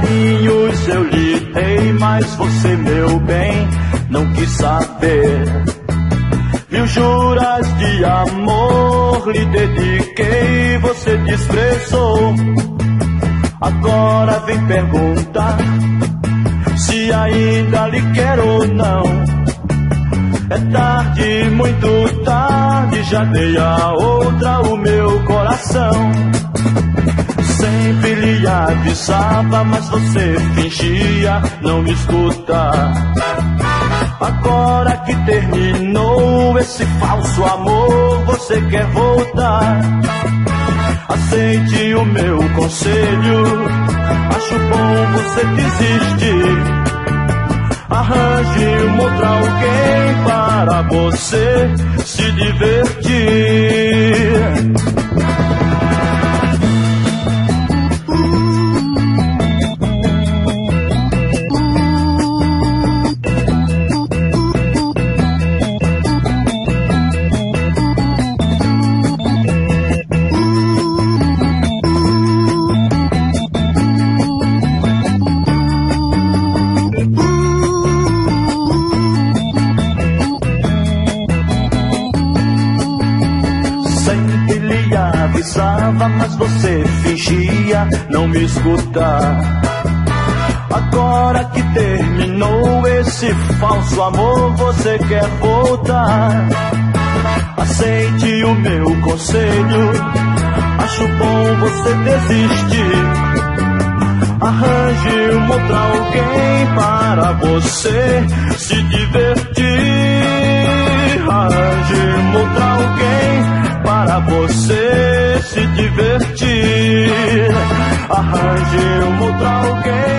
carinhos eu lhe dei, mas você, meu bem, não quis saber. Mil juras de amor lhe dediquei, você desprezou. Agora vem perguntar se ainda lhe quero ou não. É tarde, muito tarde, já dei a outra o meu coração. Sempre lhe avisava, mas você fingia não me escutar. Agora que terminou esse falso amor, você quer voltar. Aceite o meu conselho, acho bom você desistir. Arranje um outro alguém para você se divertir. Mas você fingia não me escutar. Agora que terminou esse falso amor, você quer voltar. Aceite o meu conselho, acho bom você desistir. Arranje um outro alguém para você se divertir. Arranje um outro alguém para você se divertir. Arranje um outro alguém